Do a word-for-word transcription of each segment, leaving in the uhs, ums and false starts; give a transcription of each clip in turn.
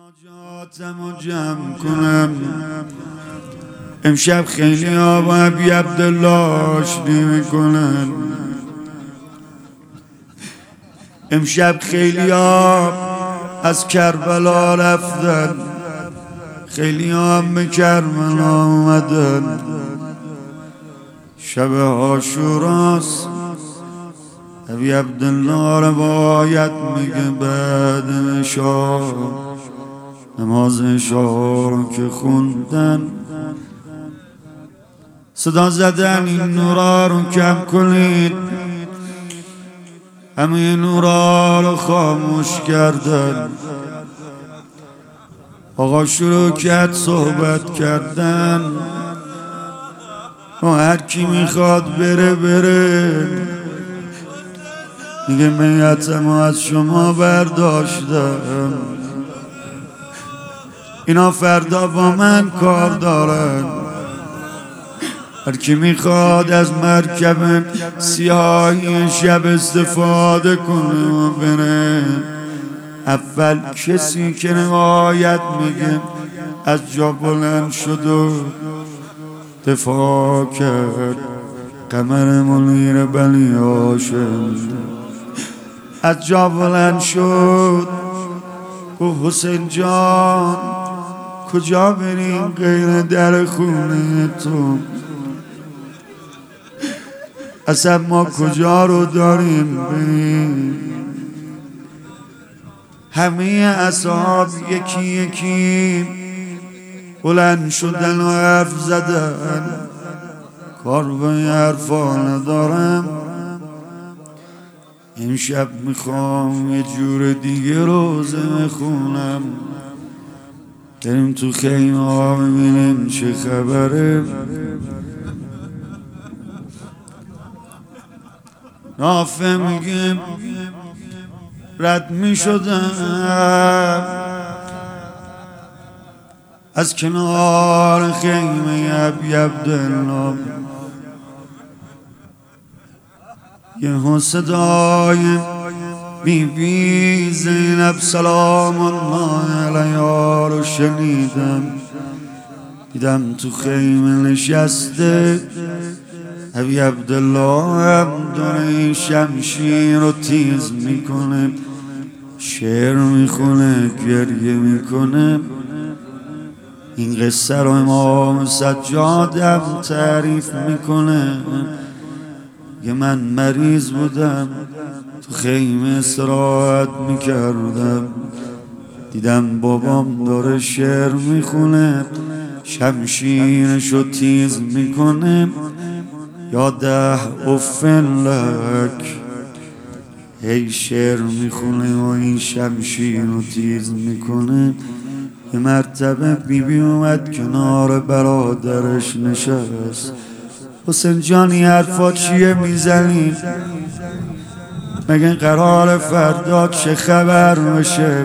مناجاتمو جمع کنم امشب خیلی ها با ابی عبدالله آشتی میکنن. امشب خیلی ها از کربلا رفتن، خیلی ها هم به کربلا آمدن. شب عاشوراست، ابی عبدالله روایت میگه بعد عشا نماز عشا رو که خوندن صدا زدن این نورا رو کم کنید، همه نورا رو خاموش کردن. آقا شروع کرد صحبت کردن و هر کی میخواد بره بره. میگه میتم از شما برداشتم، اینا فردا با من کار دارن. هر کی میخواد از مرکب سیاهی شب استفاده کنه و بره. اول کسی که روایت میگه از جا بلند شد و دفاع کرد، قمر منیر بنی هاشم از جا بلند شد گفت حسین جان کجا بریم غیر در خونه تو؟ اصلا ما کجا رو داریم بریم؟ همه اصحاب یکی یکی بلند شدن و حرف زدن. کار به حرفا ندارم، امشب میخوام یه جور دیگه روزه بخونم. بریم تو خیمه ها ببینیم چه خبره. نافه میگه رد میشدم از کنار خیمه ابی عبدالله، یه صدای بی بی زینب سلام الله علیها رو شنیدم. دیدم تو خیمه نشسته ابی عبدالله هم داره شمشیر رو تیز میکنه، شعر میخونه، گریه میکنه. این قصه رو امام سجادم تعریف میکنه که من مریض بودم، تو خیمه استراحت میکردم، دیدم بابام داره شعر میخونه، شمشیرشو تیز میکنه. یاده افن لک، هی شعر میخونه و این شمشیرو تیز میکنه. یه مرتبه بیبی اومد کنار برادرش نشست. حسین جانی حرفا چیه میزنی؟ مگه قرار فردا چه خبر بشه؟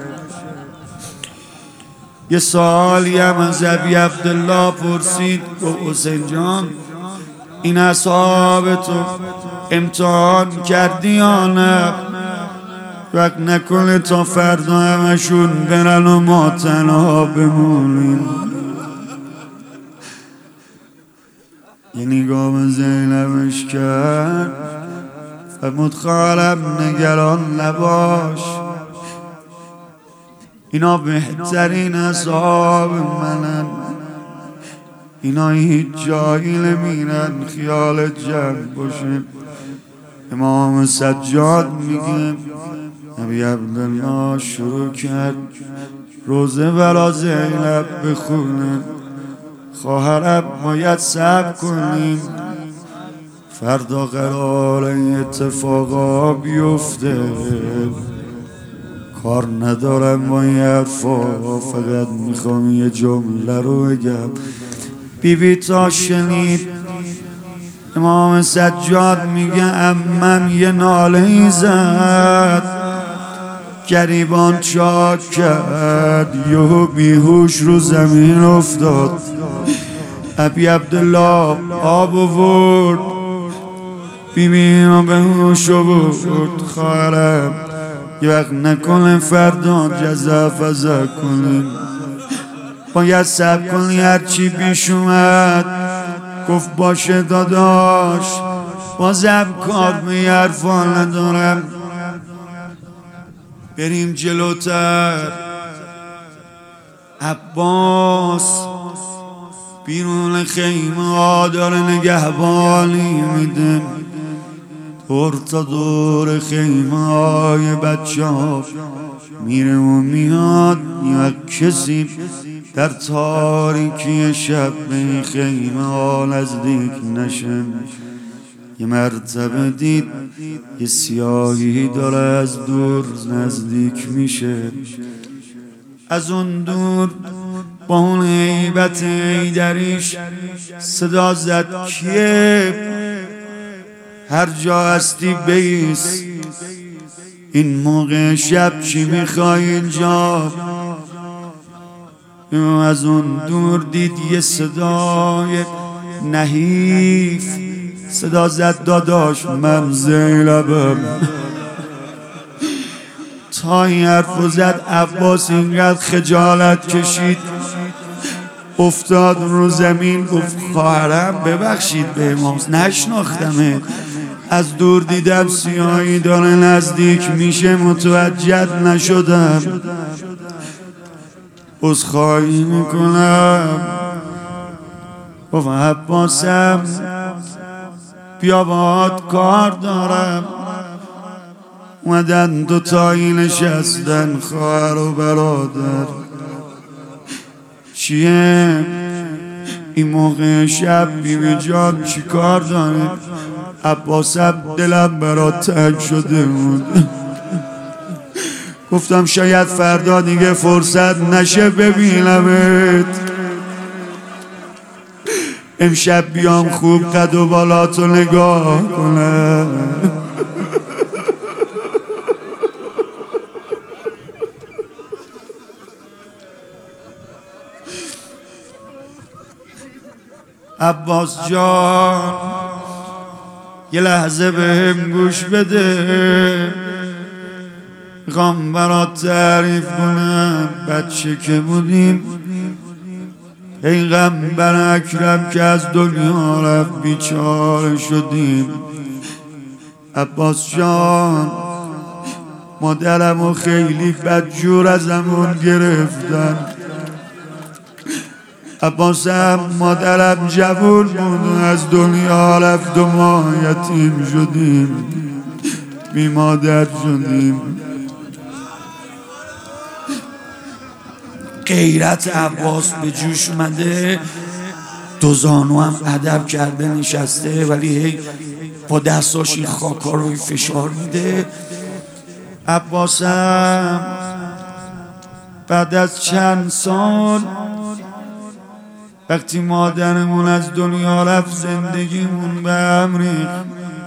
یه سوالی هم از ابی عبدالله پرسید. گفت حسین جان این اصحاب تو امتحان کردی یا نه؟ وقت نکنه تا فردا همشون برن و ما تنها بمونیم. یه نگاه به زینبش کرد فرمود خالم نگران نباش، اینا بهترین اصحاب منن، اینا هیچ جایی نمیرن خیال جمع باشه. امام سجاد میگه ابی عبدالله شروع کرد روزه برا زینب بخونه. خواهرم باید صبر کنیم، فردا قرار این اتفاقا بیفته. کار ندارم با این حرفا، فقط میخوام یه جمله رو بگم. بی بی تا شنید امام سجاد میگه امم یه ناله زد، گریبان چاک کرد، یهو بیهوش رو زمین افتاد. ابی عبدالله آب آورد، بیبی رو به هوش آورد. خواهرم یه وقت نکنه فردا جزافزه کنیم. باید صبر کنی هرچی پیش اومد. گفت باشه داداش بازم کار به حرفا ندارم. بریم جلوتر. عباس بیرون خیمه ها داره نگهبانی میده. دور تا دور خیمه های بچه ها میره و میاد. یا کسی در تاریکی شب به این خیمه ها نزدیک نشه. یه مرتبه دید یه سیاهی داره از دور نزدیک میشه. از اون دور با اون هیبت ایدریش صدا زد کیه؟ هر جا هستی بیس. این موقع شب چی میخوای اینجا؟ از اون دور دید یه صدای نحیف. صدا زد داداش من زینبم. تا این حرف زد عباس اینقدر خجالت کشید افتاد رو زمین. گفت خواهرم ببخشید به امام نشناختمه. از دور دیدم سیاهی داره نزدیک میشه متوجه نشدم. عذرخواهی میکنم. گفت عباسم بیا باهات کار دارم. اومدن دوتایی نشستن خواهر و برادر. چیه؟ این موقع شب بیبی جان چی کار داره؟ عباسم دلم برات تنگ شده بود. گفتم شاید فردا دیگه فرصت نشه ببینمت. امشب بیام خوب قد و بالاتو نگاه کنم. عباس جان یه لحظه بهم گوش بده. میخوام برات تعریف کنم بچه که بودیم پیغمبر اکرم که از دنیا رفت بیچاره شدیم. عباس جان مادرمو خیلی بدجور ازمون گرفتن. عباسم مادرم جوون بود از دنیا رفت و ما یتیم شدیم بی مادر شدیم. غیرت عباس به جوش اومده. دو زانو هم ادب کرده نشسته ولی هی با دستاش این خاکا روی فشار میده. عباسم بعد از چند سال وقتی مادرمون از دنیا رفت زندگیمون به هم ریخت.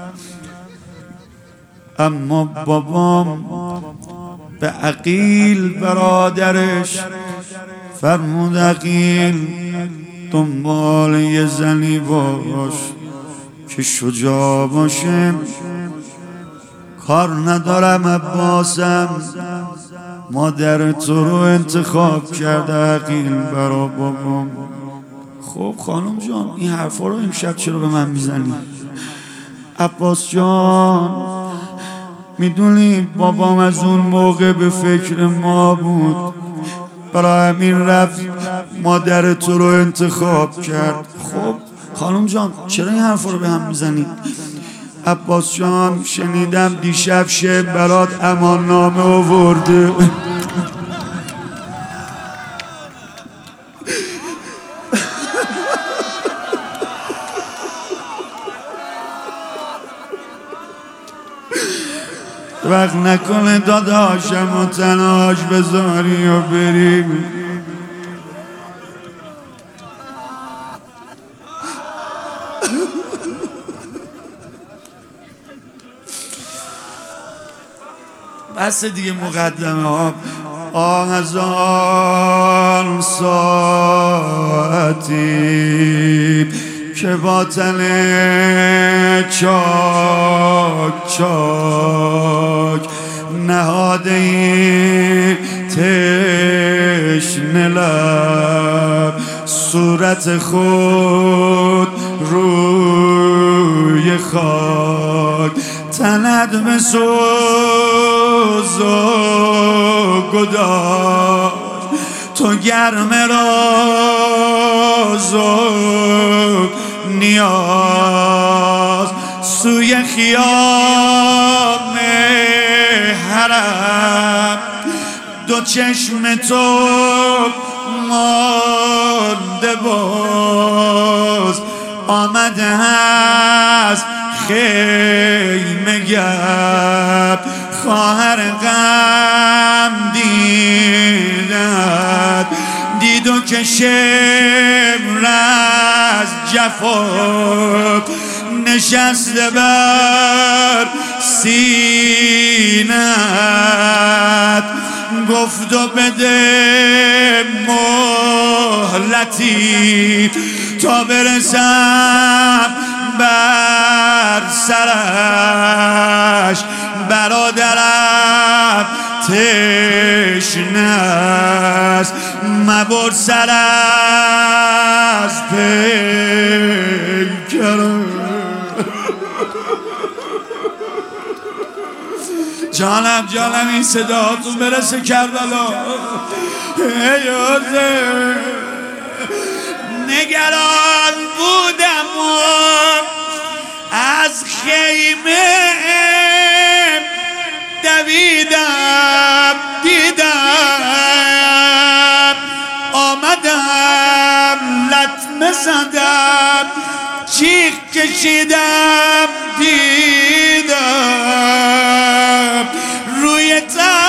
اما بابام به عقیل برادرش فرمود عقیل دنبال یه زنی باش که شجاع باشه. کار ندارم عباسم مادر تو رو انتخاب کرده عقیل برا بابام. خب خانم جان این حرفا رو امشب چرا به من میزنی؟ عباس جان میدونی بابام از اون موقع به فکر ما بود برای همین رفت مادر تو رو انتخاب کرد. خب خانم جان چرا این حرفا رو به هم میزنی؟ عباس جان شنیدم دیشب شب برات امان نامه آورده. وقت نکنه داداشم و تنهاش بذاری و بریم. بس دیگه مقدمه ها. آه از آن ساعتی که با تن چاک چاک نهاده این تشنه لب صورت خود روی خاک تنت به سوز و گداز تو گرم راز و نیاز سوی خیام حرم دو چشم تو مانده باز آمده هست خیمه گرد خواهر غم دیدد دیدو که شمر از جفا نشسته بر سینت گفت و بده مهلتی تا برسم بر سرش برادرم تشنه است مبر سر از پیکرم جانم جانم این صداتون برسه کربلا ای حسین نگران بودم و از خیمه دویدم دیدم آمدم لطمه زدم جیغ کشیدم دیدم روی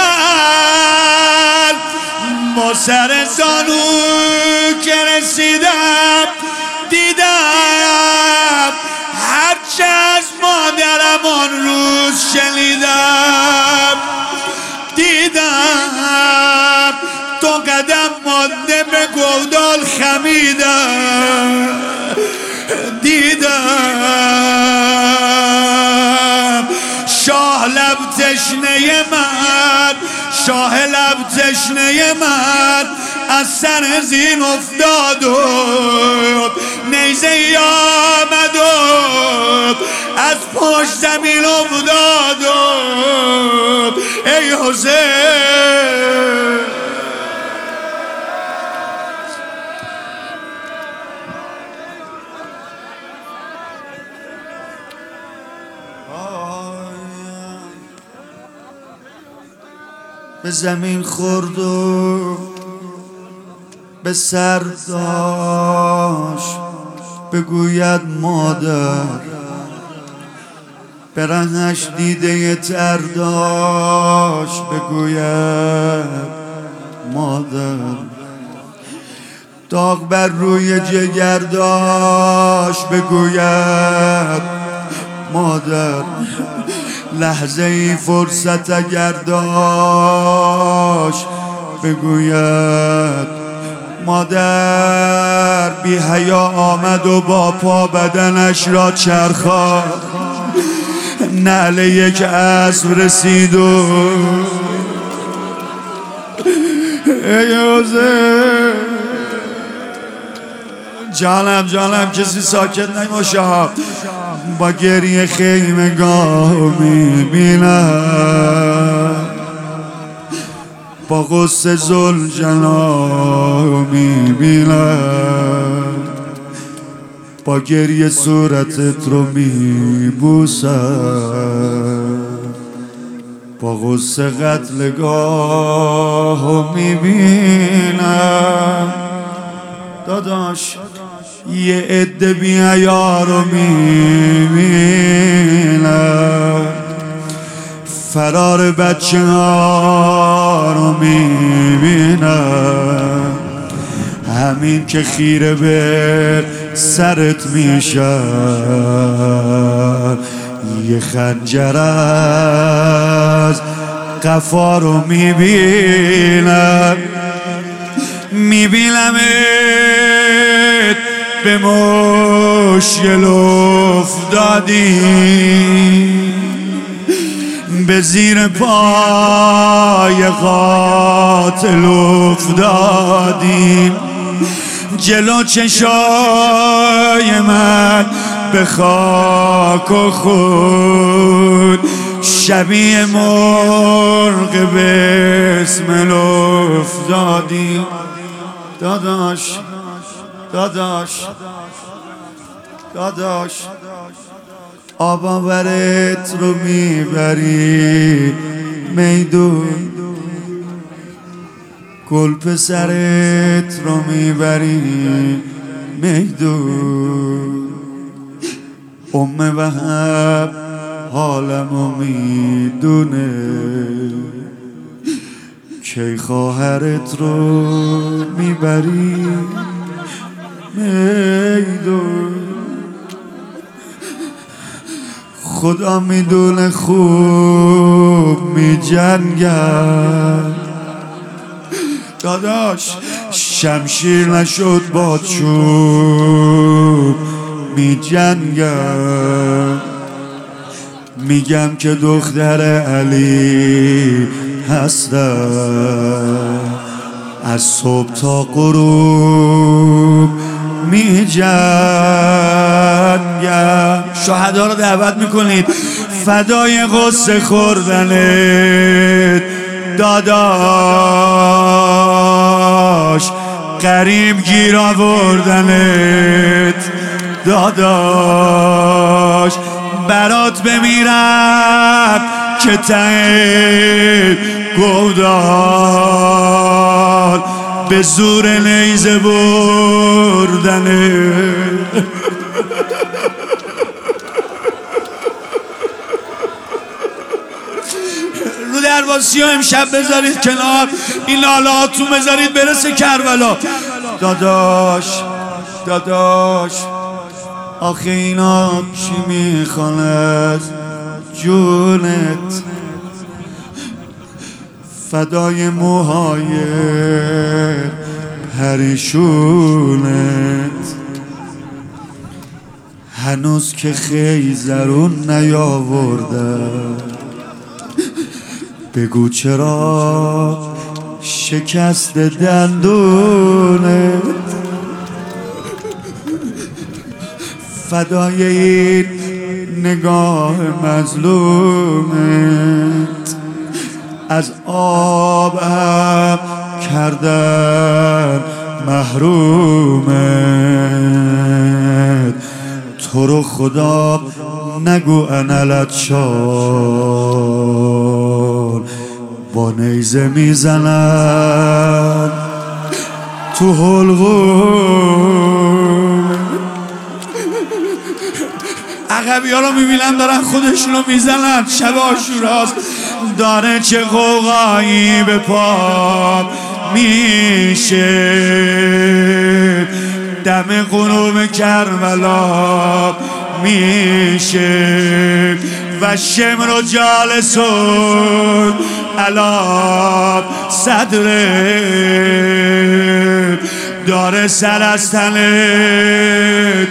تن با سر زانو که رسیدم دیدم هرچه از مادرم آن روز شنیدم دیدم تو قدم مانده به گودال خمیدم دیدم شاه لب تشنه من شاه لب تشنه من از سر زین افتاد و نیزه ای آمد و از پشت زمین افتاد و ای حسین به زمین خورد و به سر داشت بگوید مادر به رهش دیده تر داشت بگوید مادر داغ بر روی جگر داشت بگوید مادر لحظه ای فرصت اگر داشت بگوید مادر بی حیا آمد و با پا بدنش را چرخاند نعل یک اسب رسید و ای حسین جانم جانم کسی ساکت نمیشه با گریه خیمگاه میبینم با غصه ذوالجلال میبینم با گریه صورتت رو میبوسم با غصه قتلگاه میبینم داداش یه عده بی‌حیا رو میبینم فرار بچه ها رو میبینم همین که خیره به سرت میشن یه خنجر از قفا رو میبینم میبینمت به مشکل افتادی به زیر پای قاتل افتادیم، جلو چشای من به خاک و خون، شبیه مرغ بسمل افتادیم. داداش داداش داداش آب آورت رو میبری میدون، گل پسرت رو میبری میدون، ام وهب حالمو میدونه، کی خواهرت رو میبری میدون. خدا میدونه خوب میجنگم داداش، شمشیر نشد با چوب میجنگم. میگم که دختر علی هستم، از صبح تا غروب میجنگم. شهدا رو دعوت میکنید فدای غصه خوردنت داداش، غریب گیر آوردنت داداش، برات بمیرم که ته گودار به زور نیزه بردنه. رو درواسی ها امشب بذارید کنار، این لاله هاتون بذارید برسه کربلا. داداش داداش آخه اینا چی میخوان از جونت، فدای موهای پریشونت، هنوز که خیزرون نیاوردن، بگو چرا شکست دندونت، فدای این نگاه مظلومت، از آبم کردن محرومت. تو رو خدا نگو انالت شال، با نیزه میزنن تو حلقوم. عقبی ها رو میبینم دارن خودشونو میزنن، شب عاشوراست، داره چه قوقایی به پا میشه، دم غروب کربلا میشه و شمر و جالسون علا صدره، داره سر از تنت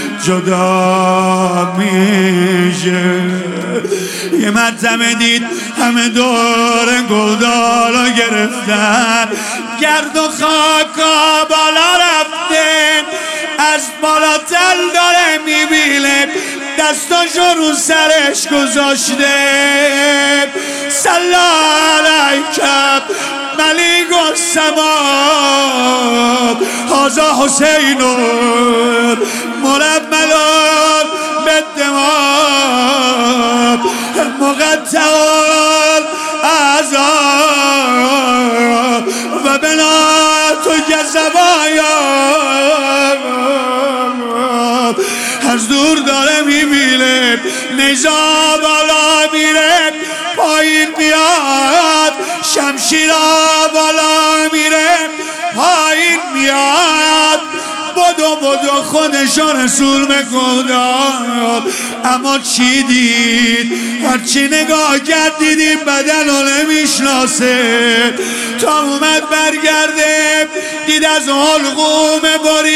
جدا میشه. یه مرتبه دید همه دور گلدارا گرفتن، گرد و خاکا بالا رفته، از بالا تل داره میبینه، دستاشو رو سرش گذاشته. سلام علیکم ملیک السماء هذا حسین مرمل بالدماء مقطع الاعضاء و بنات الزوایا. از دور داره میبینه، نیزا بالا میره پایین میاد، شمشیرا بالا میره پایین میاد. بدو بدو خودشو رسول مکداد. اما چی دید؟ هرچی نگاه کرد دیدیم بدن رو نمیشناسه. تا اومد برگرده دید از حلقوم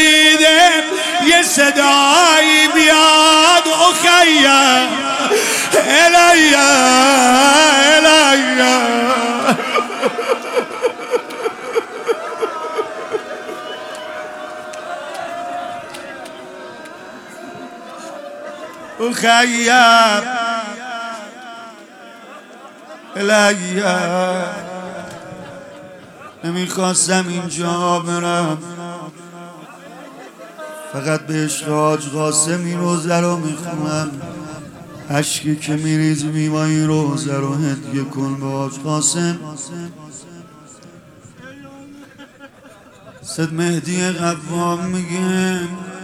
بریده یه صدایی بیاد اخیه الیا الیا خیب الیا نمیخواستم اینجا برم، فقط به عشق حاج قاسم این روزه رو میخونم. عشقی که میریز میما این روزه رو هدیه کن به حاج قاسم. سید مهدی قوام میگه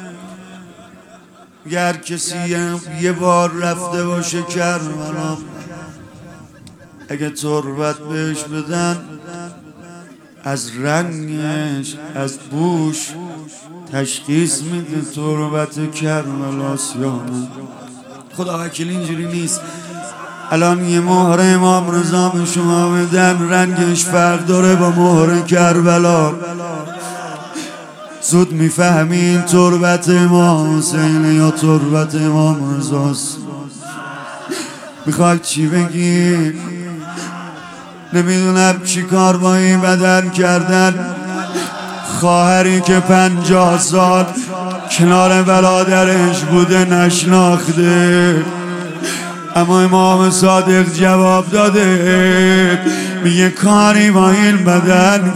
گر کسی یه بار رفته باشه کربلا، اگه تربت بهش بدن از رنگش از بوش تشخیص میده تربت کربلاست یا نه. خدا وکیل اینجوری نیست. الان یه مهر امام رضا به شما بدن، رنگش فرق داره با مهر کربلا. زود میفهمین تربت امام حسین یا تربت امام رضاست. میخواد چی بگی؟ نمیدونم چی کار با این بدن کردن. خواهری که پنجاه سال کنار برادرش بوده نشناخته، اما امام صادق جواب داده، میگه کاری با این بدن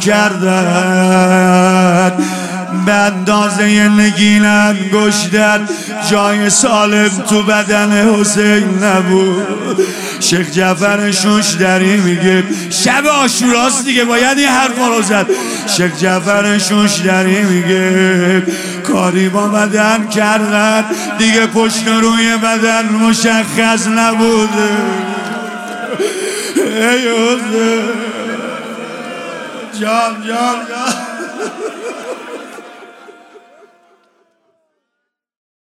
کردن به اندازه نگین انگشتر جای سالم تو بدن حسین نبود. شیخ جعفر شوشتری میگه شب عاشوراست دیگه باید این حرفا رو زد. شیخ جعفر شوشتری میگه کاری با بدن کردن دیگه پشت روی بدن مشخص نبوده. ای حسین جان جان جان